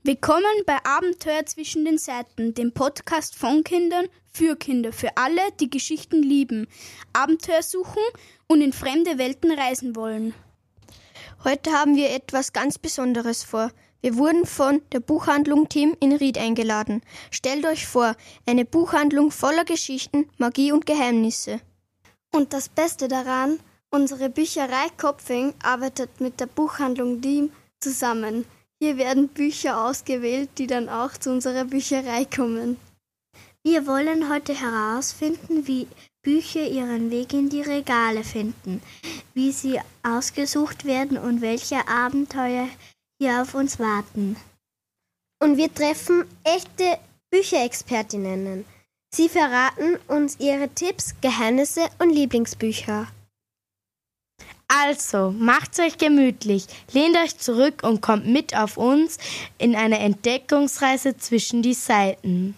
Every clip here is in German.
Willkommen bei Abenteuer zwischen den Seiten, dem Podcast von Kindern, für alle, die Geschichten lieben, Abenteuer suchen und in fremde Welten reisen wollen. Heute haben wir etwas ganz Besonderes vor. Wir wurden von der Buchhandlung Tim in Ried eingeladen. Stellt euch vor, eine Buchhandlung voller Geschichten, Magie und Geheimnisse. Und das Beste daran, unsere Bücherei Kopfing arbeitet mit der Buchhandlung Tim zusammen. Hier werden Bücher ausgewählt, die dann auch zu unserer Bücherei kommen. Wir wollen heute herausfinden, wie Bücher ihren Weg in die Regale finden, wie sie ausgesucht werden und welche Abenteuer hier auf uns warten. Und wir treffen echte Bücherexpertinnen. Sie verraten uns ihre Tipps, Geheimnisse und Lieblingsbücher. Also, macht's euch gemütlich, lehnt euch zurück und kommt mit auf uns in eine Entdeckungsreise zwischen die Seiten.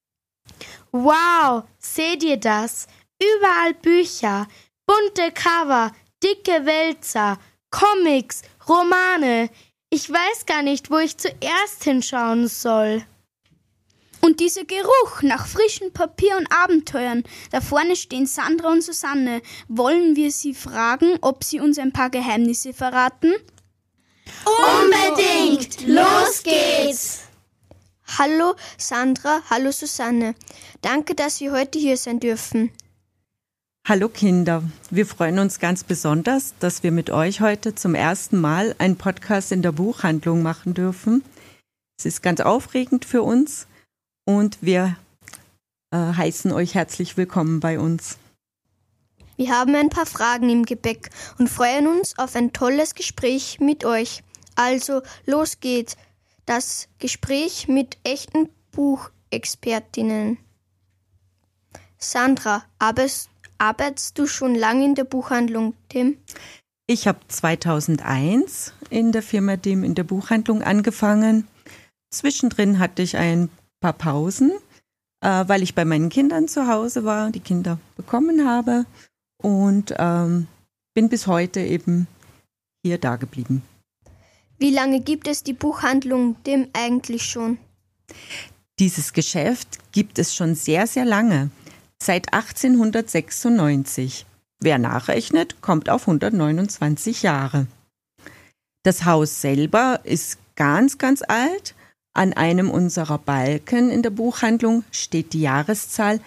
Wow, seht ihr das? Überall Bücher, bunte Cover, dicke Wälzer, Comics, Romane. Ich weiß gar nicht, wo ich zuerst hinschauen soll. Und dieser Geruch nach frischem Papier und Abenteuern. Da vorne stehen Sandra und Susanne. Wollen wir sie fragen, ob sie uns ein paar Geheimnisse verraten? Unbedingt! Los geht's! Hallo Sandra, hallo Susanne. Danke, dass wir heute hier sein dürfen. Hallo Kinder, wir freuen uns ganz besonders, dass wir mit euch heute zum ersten Mal einen Podcast in der Buchhandlung machen dürfen. Es ist ganz aufregend für uns. Und wir heißen euch herzlich willkommen bei uns. Wir haben ein paar Fragen im Gepäck und freuen uns auf ein tolles Gespräch mit euch. Also, los geht's. Das Gespräch mit echten Buchexpertinnen. Sandra, arbeitest du schon lange in der Buchhandlung, Tim? Ich habe 2001 in der Firma Tim in der Buchhandlung angefangen. Zwischendrin hatte ich ein paar Pausen, weil ich bei meinen Kindern zu Hause war, die Kinder bekommen habe und bin bis heute eben hier da geblieben. Wie lange gibt es die Buchhandlung Tim eigentlich schon? Dieses Geschäft gibt es schon sehr, sehr lange, seit 1896. Wer nachrechnet, kommt auf 129 Jahre. Das Haus selber ist ganz, ganz alt. An einem unserer Balken in der Buchhandlung steht die Jahreszahl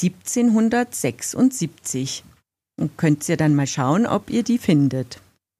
1776. Und könnt ihr dann mal schauen, ob ihr die findet.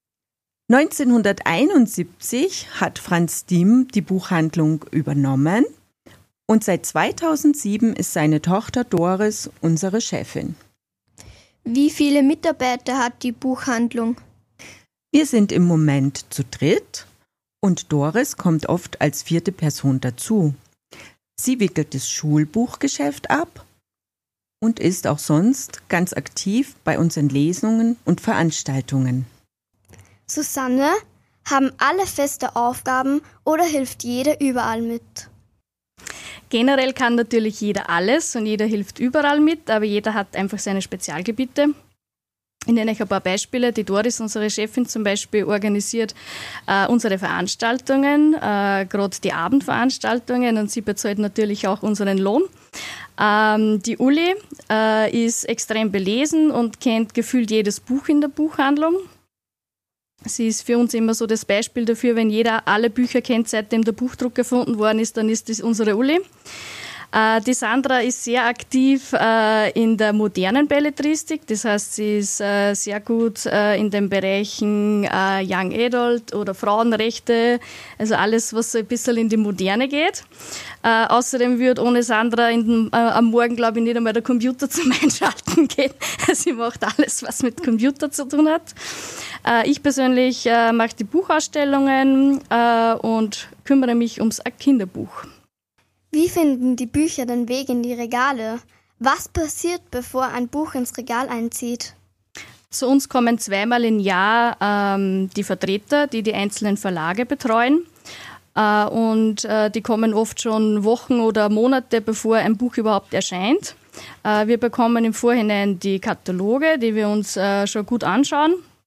1971 hat Franz Tim die Buchhandlung übernommen und seit 2007 ist seine Tochter Doris unsere Chefin. Wie viele Mitarbeiter hat die Buchhandlung? Wir sind im Moment zu dritt. Und Doris kommt oft als 4. Person dazu. Sie wickelt das Schulbuchgeschäft ab und ist auch sonst ganz aktiv bei unseren Lesungen und Veranstaltungen. Susanne, haben alle feste Aufgaben oder hilft jeder überall mit? Generell kann natürlich jeder alles und jeder hilft überall mit, aber jeder hat einfach seine Spezialgebiete. Ich nenne euch ein paar Beispiele. Die Doris, unsere Chefin zum Beispiel, organisiert unsere Veranstaltungen, gerade die Abendveranstaltungen, und sie bezahlt natürlich auch unseren Lohn. Die Uli ist extrem belesen und kennt gefühlt jedes Buch in der Buchhandlung. Sie ist für uns immer so das Beispiel dafür, wenn jeder alle Bücher kennt, seitdem der Buchdruck erfunden worden ist, dann ist das unsere Uli. Die Sandra ist sehr aktiv in der modernen Belletristik, das heißt, sie ist sehr gut in den Bereichen Young Adult oder Frauenrechte, also alles, was so ein bisschen in die Moderne geht. Außerdem würde ohne Sandra am Morgen, glaube ich, nicht einmal der Computer zum Einschalten gehen. Sie macht alles, was mit Computer zu tun hat. Ich persönlich mache die Buchausstellungen und kümmere mich ums Kinderbuch. Wie finden die Bücher den Weg in die Regale? Was passiert, bevor ein Buch ins Regal einzieht? Zu uns kommen zweimal im Jahr die Vertreter, die die einzelnen Verlage betreuen. Und die kommen oft schon Wochen oder Monate, bevor ein Buch überhaupt erscheint. Wir bekommen im Vorhinein die Kataloge, die wir uns schon gut anschauen.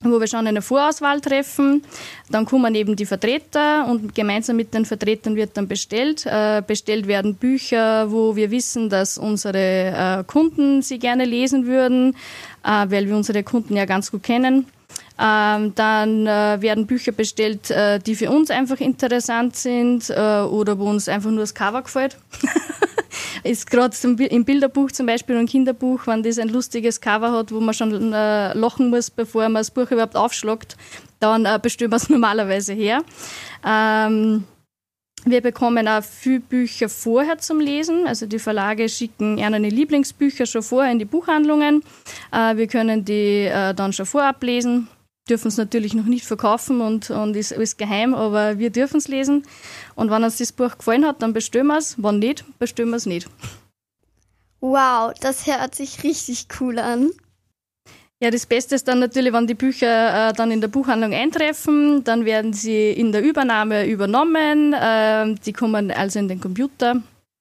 wo wir schon eine Vorauswahl treffen. Dann kommen eben die Vertreter und gemeinsam mit den Vertretern wird dann bestellt. Bestellt werden Bücher, wo wir wissen, dass unsere Kunden sie gerne lesen würden, weil wir unsere Kunden ja ganz gut kennen. Dann werden Bücher bestellt, die für uns einfach interessant sind oder wo uns einfach nur das Cover gefällt. Ist gerade im Bilderbuch zum Beispiel und Kinderbuch, wenn das ein lustiges Cover hat, wo man schon lachen muss, bevor man das Buch überhaupt aufschlagt, dann bestellen wir es normalerweise her. Wir bekommen auch viele Bücher vorher zum Lesen. Also die Verlage schicken ihre Lieblingsbücher schon vorher in die Buchhandlungen. Wir können die dann schon vorab lesen. Dürfen es natürlich noch nicht verkaufen und ist geheim, aber wir dürfen es lesen. Und wenn uns das Buch gefallen hat, dann bestellen wir es. Wenn nicht, bestellen wir es nicht. Wow, das hört sich richtig cool an. Ja, das Beste ist dann natürlich, wenn die Bücher dann in der Buchhandlung eintreffen, dann werden sie in der Übernahme übernommen. Die kommen also in den Computer.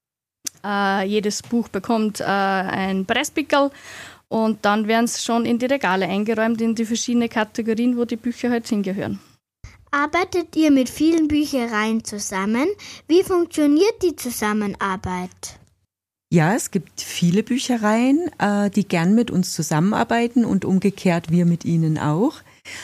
Jedes Buch bekommt ein Preispickel. Und dann werden sie schon in die Regale eingeräumt, in die verschiedenen Kategorien, wo die Bücher halt hingehören. Arbeitet ihr mit vielen Büchereien zusammen? Wie funktioniert die Zusammenarbeit? Ja, es gibt viele Büchereien, die gern mit uns zusammenarbeiten und umgekehrt wir mit ihnen auch.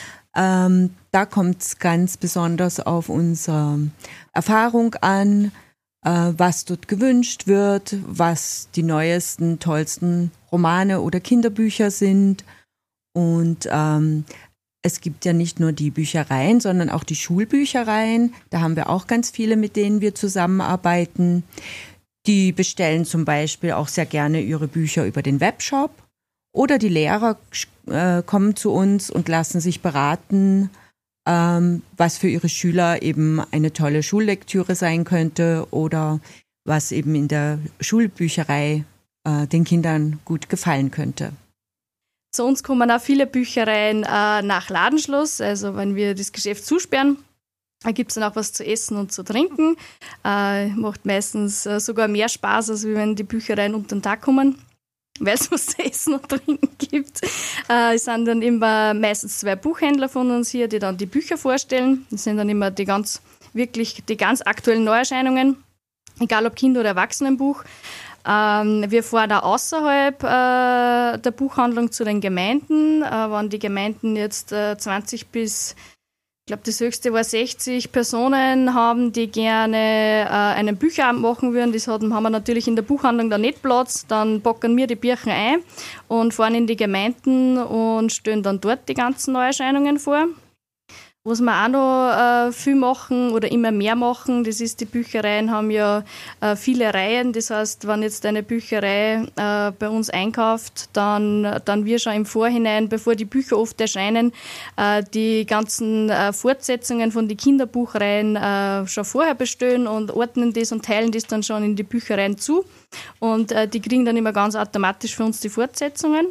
Da kommt es ganz besonders auf unsere Erfahrung an, was dort gewünscht wird, was die neuesten, tollsten Romane oder Kinderbücher sind. Und es gibt ja nicht nur die Büchereien, sondern auch die Schulbüchereien. Da haben wir auch ganz viele, mit denen wir zusammenarbeiten. Die bestellen zum Beispiel auch sehr gerne ihre Bücher über den Webshop. Oder die Lehrer kommen zu uns und lassen sich beraten, was für ihre Schüler eben eine tolle Schullektüre sein könnte oder was eben in der Schulbücherei den Kindern gut gefallen könnte. Zu uns kommen auch viele Büchereien nach Ladenschluss, also wenn wir das Geschäft zusperren, gibt es dann auch was zu essen und zu trinken. Macht meistens sogar mehr Spaß, als wenn die Büchereien unter den Tag kommen, weil es was zu essen und trinken gibt. Es sind dann immer meistens 2 Buchhändler von uns hier, die dann die Bücher vorstellen. Das sind dann immer die ganz aktuellen Neuerscheinungen, egal ob Kinder- oder Erwachsenenbuch. Wir fahren auch außerhalb der Buchhandlung zu den Gemeinden. Wenn die Gemeinden jetzt 20 bis, ich glaube das höchste war 60 Personen haben, die gerne einen Bücherabend machen würden, das haben wir natürlich in der Buchhandlung da nicht Platz, dann packen wir die Bücher ein und fahren in die Gemeinden und stellen dann dort die ganzen Neuerscheinungen vor. Was wir auch noch viel machen oder immer mehr machen, das ist, die Büchereien haben ja viele Reihen. Das heißt, wenn jetzt eine Bücherei bei uns einkauft, dann wir schon im Vorhinein, bevor die Bücher oft erscheinen, die ganzen Fortsetzungen von den Kinderbuchreihen schon vorher bestellen und ordnen das und teilen das dann schon in die Büchereien zu. Und die kriegen dann immer ganz automatisch für uns die Fortsetzungen.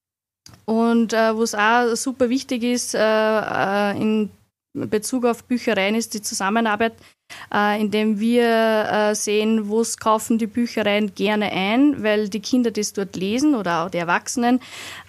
Und was auch super wichtig ist in Bezug auf Büchereien, ist die Zusammenarbeit, indem wir sehen, was kaufen die Büchereien gerne ein, weil die Kinder das dort lesen oder auch die Erwachsenen.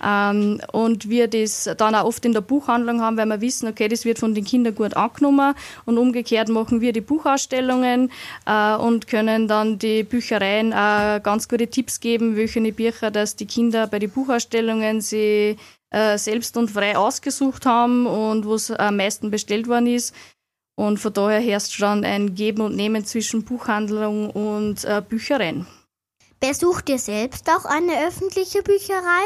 Und wir das dann auch oft in der Buchhandlung haben, weil wir wissen, okay, das wird von den Kindern gut angenommen. Und umgekehrt machen wir die Buchausstellungen und können dann die Büchereien ganz gute Tipps geben, welche Bücher, dass die Kinder bei den Buchausstellungen sie selbst und frei ausgesucht haben und was am meisten bestellt worden ist. Und von daher herrscht schon ein Geben und Nehmen zwischen Buchhandlung und Büchereien. Besucht ihr selbst auch eine öffentliche Bücherei?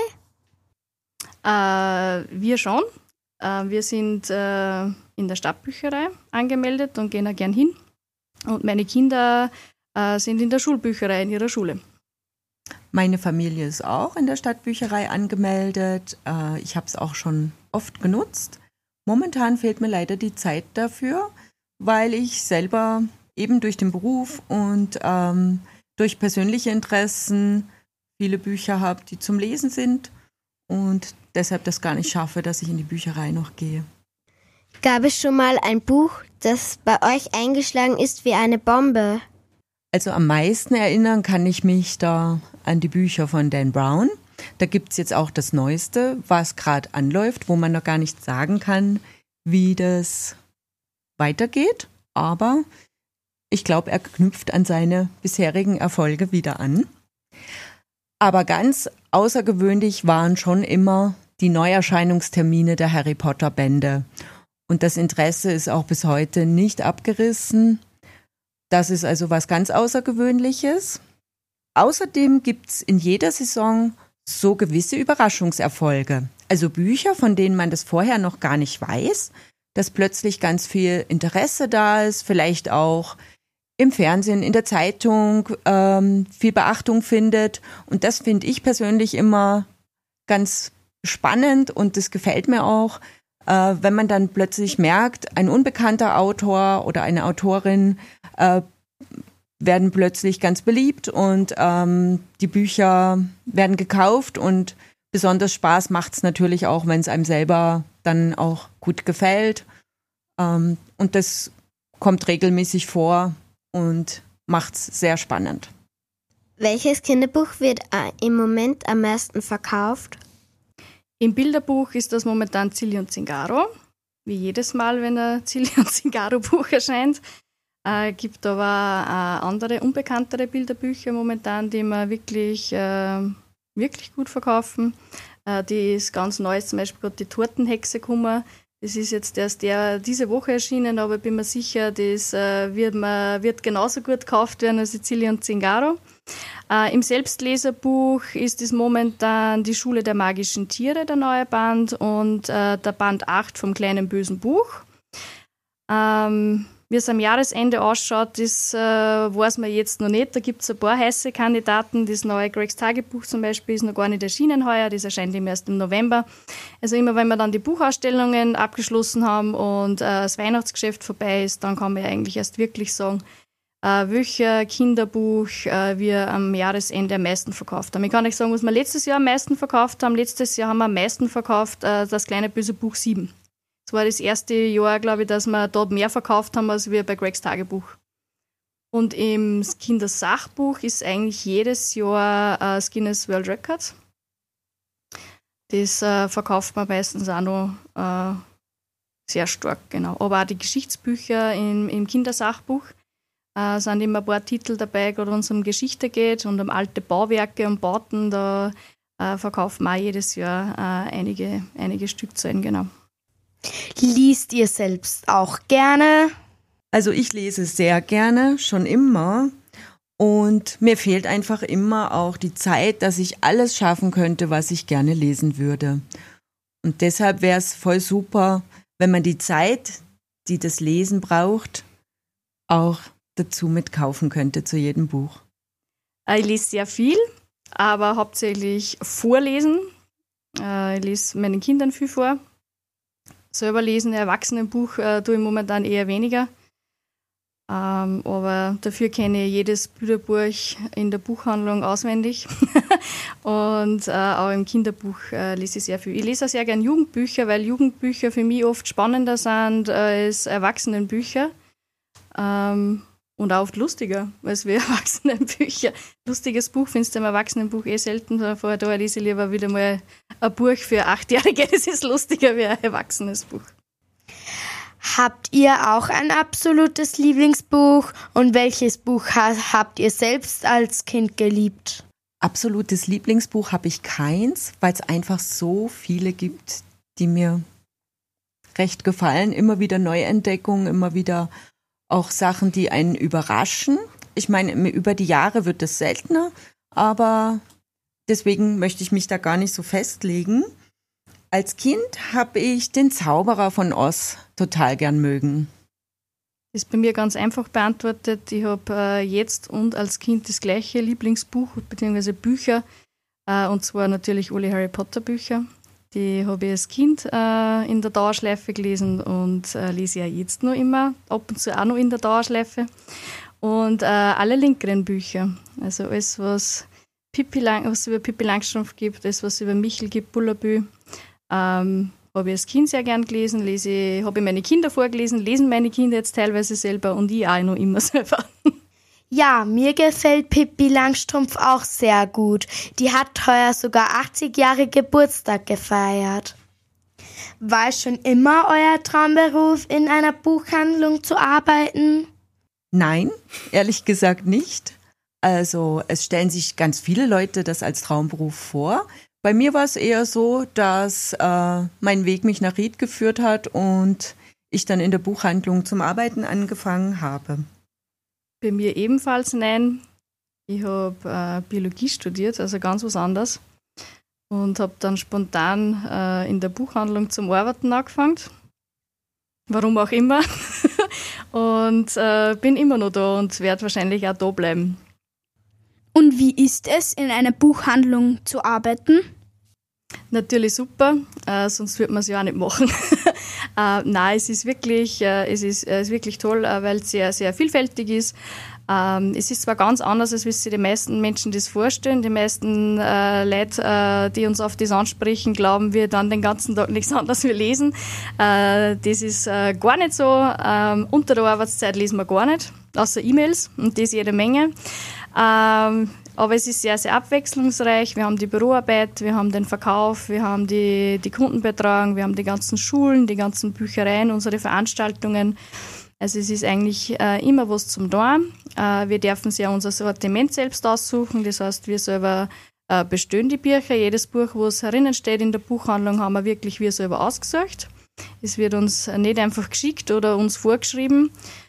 Wir schon. Wir sind in der Stadtbücherei angemeldet und gehen auch gern hin. Und meine Kinder sind in der Schulbücherei in ihrer Schule. Meine Familie ist auch in der Stadtbücherei angemeldet. Ich habe es auch schon oft genutzt. Momentan fehlt mir leider die Zeit dafür, weil ich selber eben durch den Beruf und durch persönliche Interessen viele Bücher habe, die zum Lesen sind und deshalb das gar nicht schaffe, dass ich in die Bücherei noch gehe. Gab es schon mal ein Buch, das bei euch eingeschlagen ist wie eine Bombe? Also am meisten erinnern kann ich mich da an die Bücher von Dan Brown. Da gibt es jetzt auch das Neueste, was gerade anläuft, wo man noch gar nicht sagen kann, wie das weitergeht. Aber ich glaube, er knüpft an seine bisherigen Erfolge wieder an. Aber ganz außergewöhnlich waren schon immer die Neuerscheinungstermine der Harry Potter Bände. Und das Interesse ist auch bis heute nicht abgerissen. Das ist also was ganz Außergewöhnliches. Außerdem gibt es in jeder Saison so gewisse Überraschungserfolge. Also Bücher, von denen man das vorher noch gar nicht weiß, dass plötzlich ganz viel Interesse da ist, vielleicht auch im Fernsehen, in der Zeitung viel Beachtung findet. Und das finde ich persönlich immer ganz spannend und das gefällt mir auch, wenn man dann plötzlich merkt, ein unbekannter Autor oder eine Autorin werden plötzlich ganz beliebt und die Bücher werden gekauft und besonders Spaß macht es natürlich auch, wenn es einem selber dann auch gut gefällt. Und das kommt regelmäßig vor und macht es sehr spannend. Welches Kinderbuch wird im Moment am meisten verkauft? Im Bilderbuch ist das momentan Zilli und Zingaro, wie jedes Mal, wenn ein Zilli und Zingaro Buch erscheint. Gibt aber auch andere, unbekanntere Bilderbücher momentan, die wir wirklich gut verkaufen. Die ist ganz neu, zum Beispiel gerade die Tortenhexe gekommen. Das ist jetzt erst diese Woche erschienen, aber ich bin mir sicher, das wird genauso gut gekauft werden als die Zilli und Zingaro. Im Selbstleserbuch ist es momentan die Schule der magischen Tiere, der neue Band, und der Band 8 vom kleinen bösen Buch. Wie es am Jahresende ausschaut, das weiß man jetzt noch nicht. Da gibt es ein paar heiße Kandidaten. Das neue Gregs Tagebuch zum Beispiel ist noch gar nicht erschienen heuer. Das erscheint eben erst im November. Also immer, wenn wir dann die Buchausstellungen abgeschlossen haben und das Weihnachtsgeschäft vorbei ist, dann kann man ja eigentlich erst wirklich sagen, welcher Kinderbuch wir am Jahresende am meisten verkauft haben. Ich kann nicht sagen, was wir letztes Jahr am meisten verkauft haben. Letztes Jahr haben wir am meisten verkauft das kleine böse Buch 7. Das war das erste Jahr, glaube ich, dass wir dort mehr verkauft haben, als wir bei Gregs Tagebuch. Und im Kindersachbuch ist eigentlich jedes Jahr Guinness World Records. Das verkauft man meistens auch noch sehr stark, genau. Aber auch die Geschichtsbücher im Kindersachbuch sind immer ein paar Titel dabei, gerade wenn es um Geschichte geht und um alte Bauwerke und Bauten. Da verkaufen wir auch jedes Jahr einige Stückzahlen, genau. Liest ihr selbst auch gerne? Also ich lese sehr gerne, schon immer. Und mir fehlt einfach immer auch die Zeit, dass ich alles schaffen könnte, was ich gerne lesen würde. Und deshalb wäre es voll super, wenn man die Zeit, die das Lesen braucht, auch dazu mitkaufen könnte zu jedem Buch. Ich lese sehr viel, aber hauptsächlich vorlesen. Ich lese meinen Kindern viel vor. Selber lesen, Erwachsenenbuch tue ich momentan eher weniger. Aber dafür kenne ich jedes Bilderbuch in der Buchhandlung auswendig. Und auch im Kinderbuch lese ich sehr viel. Ich lese auch sehr gerne Jugendbücher, weil Jugendbücher für mich oft spannender sind als Erwachsenenbücher. Und auch oft lustiger als wir Erwachsenenbücher. Lustiges Buch findest du im Erwachsenenbuch selten. Vorher da lese ich lieber wieder mal ein Buch für 8-Jährige. Das ist lustiger wie ein erwachsenes Buch. Habt ihr auch ein absolutes Lieblingsbuch? Und welches Buch habt ihr selbst als Kind geliebt? Absolutes Lieblingsbuch habe ich keins, weil es einfach so viele gibt, die mir recht gefallen. Immer wieder Neuentdeckungen, immer wieder auch Sachen, die einen überraschen. Ich meine, über die Jahre wird es seltener, aber deswegen möchte ich mich da gar nicht so festlegen. Als Kind habe ich den Zauberer von Oz total gern mögen. Das ist bei mir ganz einfach beantwortet. Ich habe jetzt und als Kind das gleiche Lieblingsbuch bzw. Bücher, und zwar natürlich alle Harry Potter Bücher. Die habe ich als Kind in der Dauerschleife gelesen und lese ja jetzt noch immer, ab und zu auch noch in der Dauerschleife. Und alle Lindgren-Bücher, also alles, was es über Pippi Langstrumpf gibt, alles, was es über Michel gibt, Bullabü, habe ich als Kind sehr gern gelesen, habe ich meine Kinder vorgelesen, lesen meine Kinder jetzt teilweise selber und ich auch noch immer selber. Ja, mir gefällt Pippi Langstrumpf auch sehr gut. Die hat heuer sogar 80 Jahre Geburtstag gefeiert. War es schon immer euer Traumberuf, in einer Buchhandlung zu arbeiten? Nein, ehrlich gesagt nicht. Also es stellen sich ganz viele Leute das als Traumberuf vor. Bei mir war es eher so, dass mein Weg mich nach Ried geführt hat und ich dann in der Buchhandlung zum Arbeiten angefangen habe. Bei mir ebenfalls nein. Ich habe Biologie studiert, also ganz was anderes. Und habe dann spontan in der Buchhandlung zum Arbeiten angefangen. Warum auch immer. Und bin immer noch da und werde wahrscheinlich auch da bleiben. Und wie ist es, in einer Buchhandlung zu arbeiten? Natürlich super, sonst würde man es ja auch nicht machen. Nein, es ist wirklich toll, weil es sehr, sehr vielfältig ist. Es ist zwar ganz anders, als wie sich die meisten Menschen das vorstellen. Die meisten Leute, die uns auf das ansprechen, glauben, wir dann den ganzen Tag nichts anderes wie lesen. Das ist gar nicht so. Unter der Arbeitszeit lesen wir gar nicht, außer E-Mails, und das jede Menge. Aber es ist sehr, sehr abwechslungsreich. Wir haben die Büroarbeit, wir haben den Verkauf, wir haben die Kundenbetreuung, wir haben die ganzen Schulen, die ganzen Büchereien, unsere Veranstaltungen. Also es ist eigentlich immer was zum Tun. Wir dürfen ja unser Sortiment selbst aussuchen. Das heißt, wir selber bestellen die Bücher. Jedes Buch, was herinnen steht in der Buchhandlung, haben wir wirklich wir selber ausgesucht. Es wird uns nicht einfach geschickt oder uns vorgeschrieben,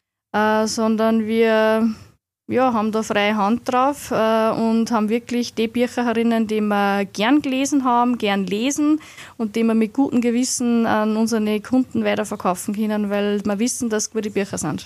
sondern wir haben da freie Hand drauf und haben wirklich die Bücher herinnen, die wir gern gelesen haben, gern lesen und die wir mit gutem Gewissen an unsere Kunden weiterverkaufen können, weil wir wissen, dass es gute Bücher sind.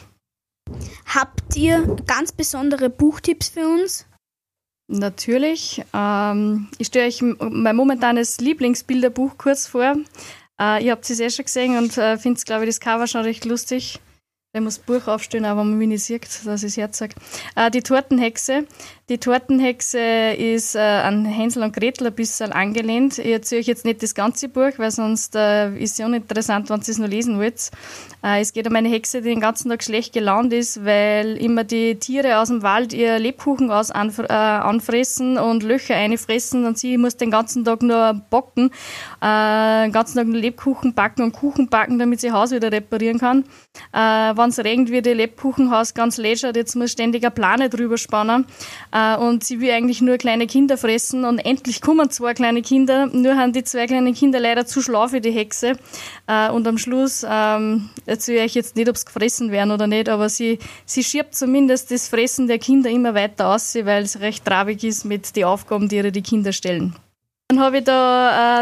Habt ihr ganz besondere Buchtipps für uns? Natürlich. Ich stelle euch mein momentanes Lieblingsbilderbuch kurz vor. Ihr habt es schon gesehen und findet, glaube ich, das Cover schon recht lustig. Ich muss das Buch aufstellen, aber man mich nicht sieht, dass ich es herzage. Die Tortenhexe. Die Tortenhexe ist an Hänsel und Gretel ein bisschen angelehnt. Ich erzähle euch jetzt nicht das ganze Buch, weil sonst ist es ja uninteressant, wenn ihr es noch lesen wollt. Es geht um eine Hexe, die den ganzen Tag schlecht gelaunt ist, weil immer die Tiere aus dem Wald ihr Lebkuchen anfressen und Löcher einfressen und sie muss den ganzen Tag nur backen, den ganzen Tag nur Lebkuchen backen und Kuchen backen, damit sie ihr Haus wieder reparieren kann. Wenn es regnet, wird ihr Lebkuchenhaus ganz läschert, jetzt muss ständig eine Plane drüber spannen. Und sie will eigentlich nur kleine Kinder fressen und endlich kommen 2 kleine Kinder, nur haben die 2 kleinen Kinder leider zu schlau für die Hexe. Und am Schluss, erzähle ich jetzt nicht, ob sie gefressen werden oder nicht, aber sie schiebt zumindest das Fressen der Kinder immer weiter aus, weil es recht traurig ist mit den Aufgaben, die ihr die Kinder stellen. Dann habe ich da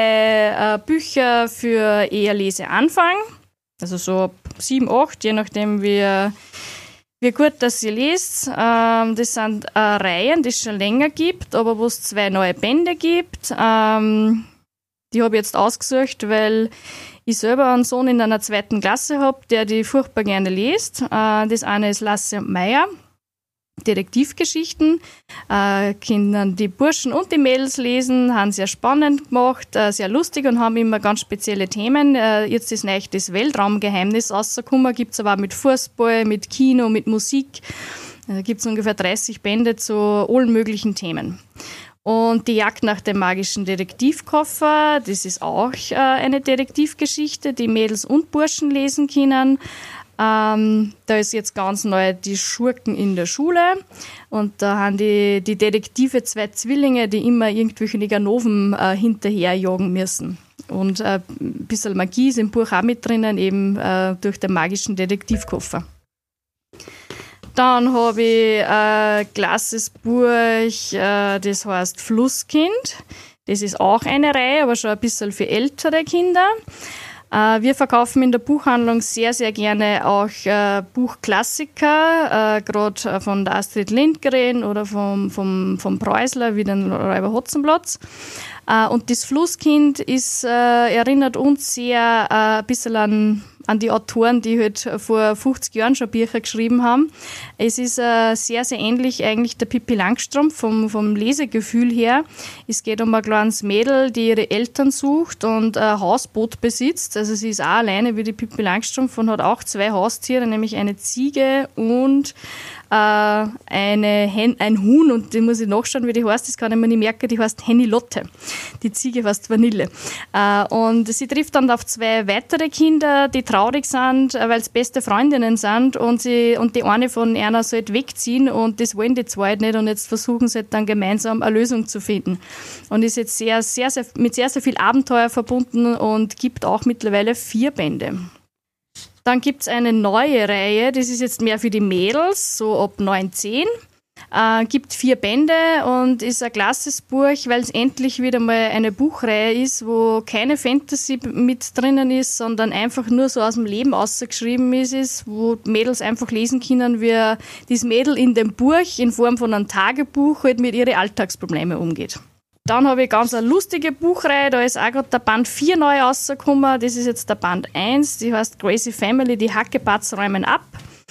2 Bücher für eher Leseanfang, also so ab 7, 8, je nachdem wie gut dass ihr lest. Das sind Reihen, die es schon länger gibt, aber wo es 2 neue Bände gibt. Die habe ich jetzt ausgesucht, weil ich selber einen Sohn in einer 2. Klasse habe, der die furchtbar gerne liest. Das eine ist Lasse und Meier, Detektivgeschichten. Können die Burschen und die Mädels lesen, haben sehr spannend gemacht, sehr lustig und haben immer ganz spezielle Themen. Jetzt ist neu das Weltraumgeheimnis rausgekommen, gibt es aber auch mit Fußball, mit Kino, mit Musik. Da gibt es ungefähr 30 Bände zu allen möglichen Themen. Und die Jagd nach dem magischen Detektivkoffer, das ist auch eine Detektivgeschichte, die Mädels und Burschen lesen können. Da ist jetzt ganz neu die Schurken in der Schule und da haben die Detektive 2 Zwillinge, die immer irgendwelche Ganoven hinterherjagen müssen. Und ein bisschen Magie ist im Buch auch mit drinnen, eben durch den magischen Detektivkoffer. Dann habe ich ein klasses Buch, das heißt Flusskind. Das ist auch eine Reihe, aber schon ein bisschen für ältere Kinder. Wir verkaufen in der Buchhandlung sehr, sehr gerne auch Buchklassiker, gerade von der Astrid Lindgren oder vom Preußler, wie den Räuber Hotzenplotz. Und das Flusskind erinnert uns sehr ein bisschen an die Autoren, die halt vor 50 Jahren schon Bücher geschrieben haben. Es ist sehr, sehr ähnlich eigentlich der Pippi Langstrumpf vom Lesegefühl her. Es geht um ein kleines Mädel, die ihre Eltern sucht und ein Hausboot besitzt. Also sie ist auch alleine wie die Pippi Langstrumpf und hat auch 2 Haustiere, nämlich eine Ziege und ein Huhn, und den muss ich nachschauen, wie die heißt, das kann ich mir nicht merken, die heißt Henny-Lotte. Die Ziege heißt Vanille. Und sie trifft dann auf 2 weitere Kinder, die traurig sind, weil es beste Freundinnen sind, und die eine von einer sollte wegziehen, und das wollen die 2 nicht, und jetzt versuchen sie dann gemeinsam eine Lösung zu finden. Und ist jetzt mit sehr, sehr viel Abenteuer verbunden und gibt auch mittlerweile 4 Bände. Dann gibt es eine neue Reihe, das ist jetzt mehr für die Mädels, so ab 9, 10. Gibt 4 Bände und ist ein klasses Buch, weil es endlich wieder mal eine Buchreihe ist, wo keine Fantasy mit drinnen ist, sondern einfach nur so aus dem Leben ausgeschrieben ist, wo Mädels einfach lesen können, wie das Mädel in dem Buch in Form von einem Tagebuch halt mit ihren Alltagsproblemen umgeht. Dann habe ich ganz eine lustige Buchreihe, da ist auch gerade der Band 4 neu rausgekommen, das ist jetzt der Band 1, die heißt Crazy Family, die Hackebutts räumen ab.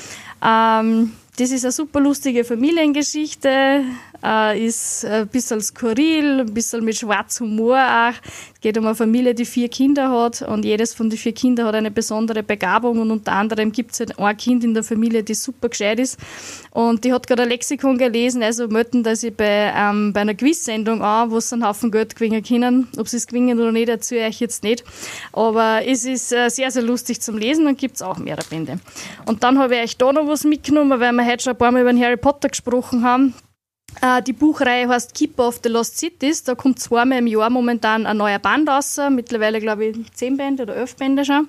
Das ist eine super lustige Familiengeschichte, ist ein bisschen skurril, ein bisschen mit schwarzem Humor auch. Es geht um eine Familie, die 4 Kinder hat, und jedes von den 4 Kindern hat eine besondere Begabung, und unter anderem gibt es halt ein Kind in der Familie, die super gescheit ist, und die hat gerade ein Lexikon gelesen, also melden, dass ich bei einer Quiz-Sendung an, wo sie einen Haufen Geld gewinnen können. Ob sie es gewinnen oder nicht, erzähle ich jetzt nicht, aber es ist sehr, sehr lustig zum Lesen, und gibt es auch mehrere Bände. Und dann habe ich euch da noch was mitgenommen, weil wir heute schon ein paar Mal über den Harry Potter gesprochen haben. Die Buchreihe heißt Keeper of the Lost Cities. Da kommt 2-mal im Jahr momentan ein neuer Band raus. Mittlerweile, glaube ich, 10 Bände oder 11 Bände schon.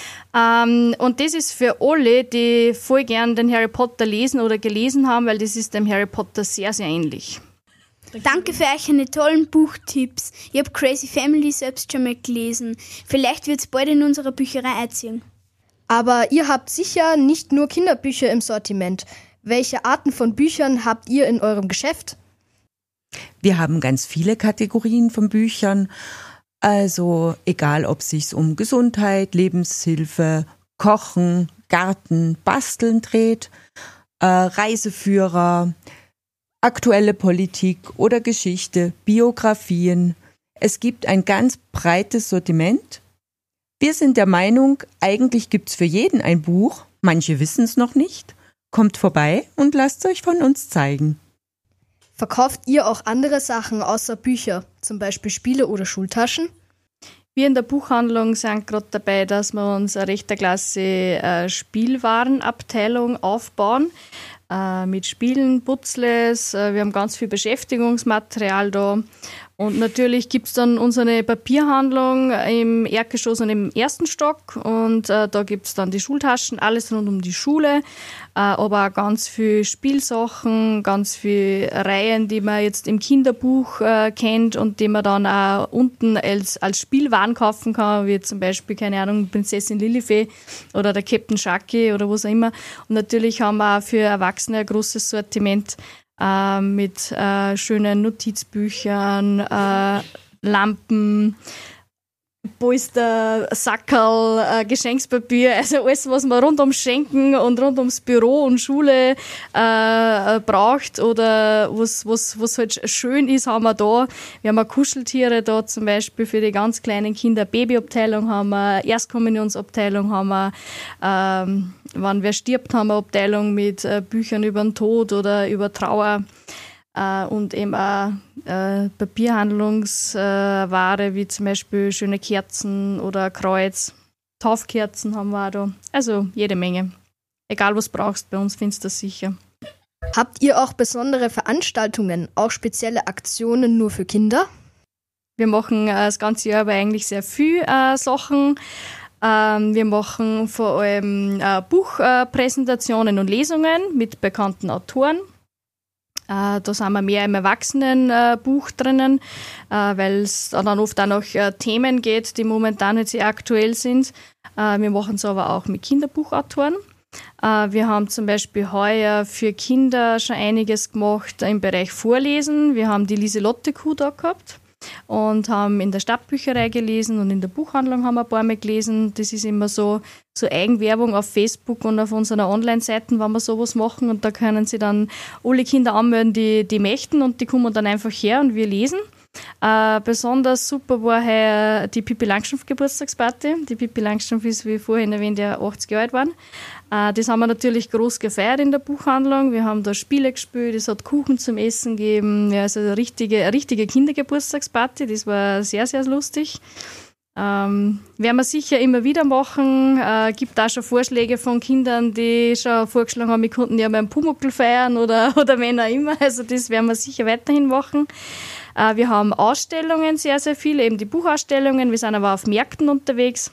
Und das ist für alle, die voll gern den Harry Potter lesen oder gelesen haben, weil das ist dem Harry Potter sehr, sehr ähnlich. Danke für euch eine tollen Buchtipps. Ich habe Crazy Family selbst schon mal gelesen. Vielleicht wird es bald in unserer Bücherei einziehen. Aber ihr habt sicher nicht nur Kinderbücher im Sortiment. Welche Arten von Büchern habt ihr in eurem Geschäft? Wir haben ganz viele Kategorien von Büchern. Also egal, ob es sich um Gesundheit, Lebenshilfe, Kochen, Garten, Basteln dreht, Reiseführer, aktuelle Politik oder Geschichte, Biografien. Es gibt ein ganz breites Sortiment. Wir sind der Meinung, eigentlich gibt's für jeden ein Buch. Manche wissen es noch nicht. Kommt vorbei und lasst euch von uns zeigen. Verkauft ihr auch andere Sachen außer Bücher, zum Beispiel Spiele oder Schultaschen? Wir in der Buchhandlung sind gerade dabei, dass wir uns eine recht klasse Spielwarenabteilung aufbauen. Mit Spielen, Puzzles, wir haben ganz viel Beschäftigungsmaterial da. Und natürlich gibt es dann unsere Papierhandlung im Erdgeschoss und im 1. Stock. Und da gibt es dann die Schultaschen, alles rund um die Schule. Aber auch ganz viel Spielsachen, ganz viel Reihen, die man jetzt im Kinderbuch kennt und die man dann auch unten als Spielwaren kaufen kann, wie zum Beispiel, keine Ahnung, Prinzessin Lilifee oder der Captain Shaki oder was auch immer. Und natürlich haben wir auch für Erwachsene ein großes Sortiment mit schönen Notizbüchern, Lampen, Polster, Sackerl, Geschenkspapier, also alles, was man rund ums Schenken und rund ums Büro und Schule braucht oder was halt schön ist, haben wir da. Wir haben auch Kuscheltiere da, zum Beispiel für die ganz kleinen Kinder. Babyabteilung haben wir, Erstkommunionsabteilung haben wir, wenn wer stirbt, haben wir eine Abteilung mit Büchern über den Tod oder über Trauer. Und eben auch Papierhandlungsware, wie zum Beispiel schöne Kerzen oder Kreuz. Taufkerzen haben wir auch da. Also jede Menge. Egal was brauchst, bei uns findest du das sicher. Habt ihr auch besondere Veranstaltungen, auch spezielle Aktionen nur für Kinder? Wir machen das ganze Jahr aber eigentlich sehr viel Sachen. Wir machen vor allem Buchpräsentationen und Lesungen mit bekannten Autoren. Da sind wir mehr im Erwachsenenbuch drinnen, weil es dann oft auch noch Themen geht, die momentan jetzt sehr aktuell sind. Wir machen es aber auch mit Kinderbuchautoren. Wir haben zum Beispiel heuer für Kinder schon einiges gemacht im Bereich Vorlesen. Wir haben die Lieselotte-Kuh da gehabt und haben in der Stadtbücherei gelesen und in der Buchhandlung haben wir ein paar Mal gelesen. Das ist immer so Eigenwerbung auf Facebook und auf unseren Online-Seiten, wenn wir sowas machen, und da können sie dann alle Kinder anmelden, die möchten, und die kommen dann einfach her und wir lesen. Besonders super war heuer die Pippi Langstrumpf Geburtstagsparty. Die Pippi Langstrumpf ist, wie vorhin erwähnt, ja 80 Jahre alt geworden. Das haben wir natürlich groß gefeiert in der Buchhandlung. Wir haben da Spiele gespielt, es hat Kuchen zum Essen gegeben. Ja, also eine richtige Kindergeburtstagsparty. Das war sehr, sehr lustig. Werden wir sicher immer wieder machen. Gibt auch schon Vorschläge von Kindern, die schon vorgeschlagen haben, wir könnten ja beim Pumuckl feiern oder wenn auch immer. Also das werden wir sicher weiterhin machen. Wir haben Ausstellungen, sehr, sehr viele, eben die Buchausstellungen. Wir sind aber auf Märkten unterwegs,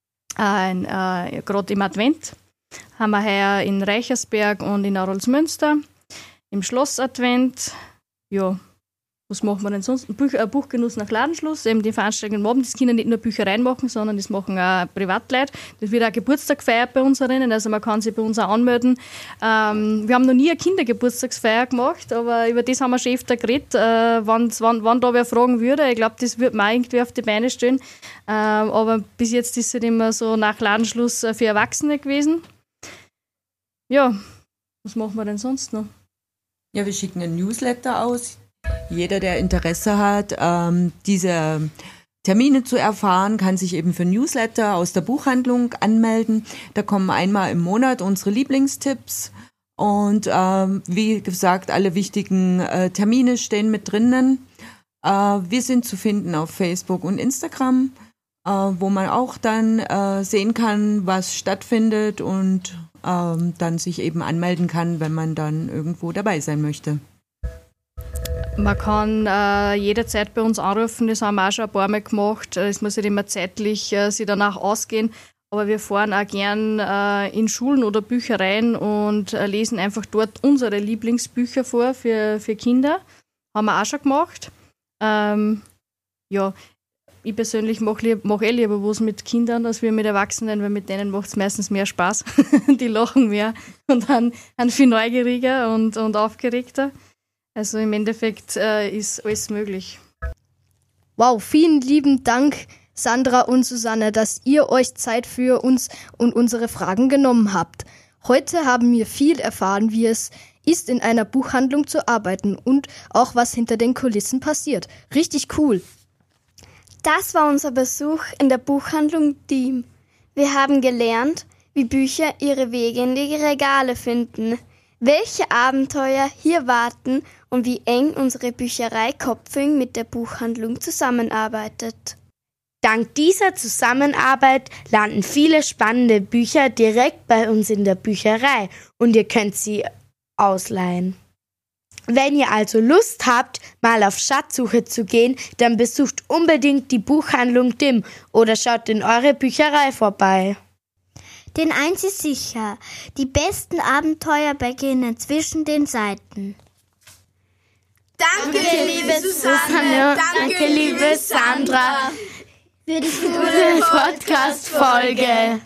gerade im Advent. Haben wir heuer in Reichersberg und in Arolsmünster, im Schloss Advent. Ja, was machen wir denn sonst? Buchgenuss nach Ladenschluss, eben die Veranstaltungen am Abend. Das können nicht nur Büchereien machen, sondern das machen auch Privatleute. Das wird auch Geburtstag gefeiert bei unseren, also man kann sich bei uns auch anmelden. Wir haben noch nie eine Kindergeburtstagsfeier gemacht, aber über das haben wir schon öfter geredet, wann da wer fragen würde. Ich glaube, das wird man auch irgendwie auf die Beine stellen. Aber bis jetzt ist es halt immer so nach Ladenschluss für Erwachsene gewesen. Ja, was machen wir denn sonst noch? Ja, wir schicken einen Newsletter aus. Jeder, der Interesse hat, diese Termine zu erfahren, kann sich eben für Newsletter aus der Buchhandlung anmelden. Da kommen einmal im Monat unsere Lieblingstipps und wie gesagt, alle wichtigen Termine stehen mit drinnen. Wir sind zu finden auf Facebook und Instagram, wo man auch dann sehen kann, was stattfindet und dann sich eben anmelden kann, wenn man dann irgendwo dabei sein möchte. Man kann jederzeit bei uns anrufen, das haben wir auch schon ein paar Mal gemacht. Es muss nicht immer zeitlich sich danach ausgehen, aber wir fahren auch gern in Schulen oder Büchereien und lesen einfach dort unsere Lieblingsbücher vor für Kinder. Haben wir auch schon gemacht. Ja, ich persönlich mache lieber was mit Kindern als wir mit Erwachsenen, weil mit denen macht es meistens mehr Spaß. Die lachen mehr und sind viel neugieriger und aufgeregter. Also im Endeffekt ist alles möglich. Wow, vielen lieben Dank, Sandra und Susanne, dass ihr euch Zeit für uns und unsere Fragen genommen habt. Heute haben wir viel erfahren, wie es ist, in einer Buchhandlung zu arbeiten und auch was hinter den Kulissen passiert. Richtig cool. Das war unser Besuch in der Buchhandlung Diem. Wir haben gelernt, wie Bücher ihre Wege in die Regale finden, welche Abenteuer hier warten und wie eng unsere Bücherei Kopfing mit der Buchhandlung zusammenarbeitet. Dank dieser Zusammenarbeit landen viele spannende Bücher direkt bei uns in der Bücherei und ihr könnt sie ausleihen. Wenn ihr also Lust habt, mal auf Schatzsuche zu gehen, dann besucht unbedingt die Buchhandlung Diem oder schaut in eure Bücherei vorbei. Denn eins ist sicher, die besten Abenteuer beginnen zwischen den Seiten. Danke, liebe Susanne. Danke, liebe Sandra. Für die coole Podcast-Folge.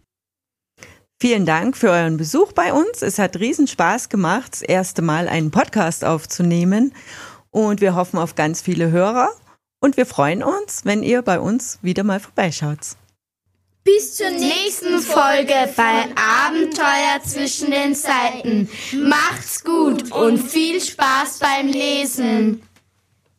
Vielen Dank für euren Besuch bei uns. Es hat riesen Spaß gemacht, das erste Mal einen Podcast aufzunehmen. Und wir hoffen auf ganz viele Hörer. Und wir freuen uns, wenn ihr bei uns wieder mal vorbeischaut. Bis zur nächsten Folge bei Abenteuer zwischen den Seiten. Macht's gut und viel Spaß beim Lesen.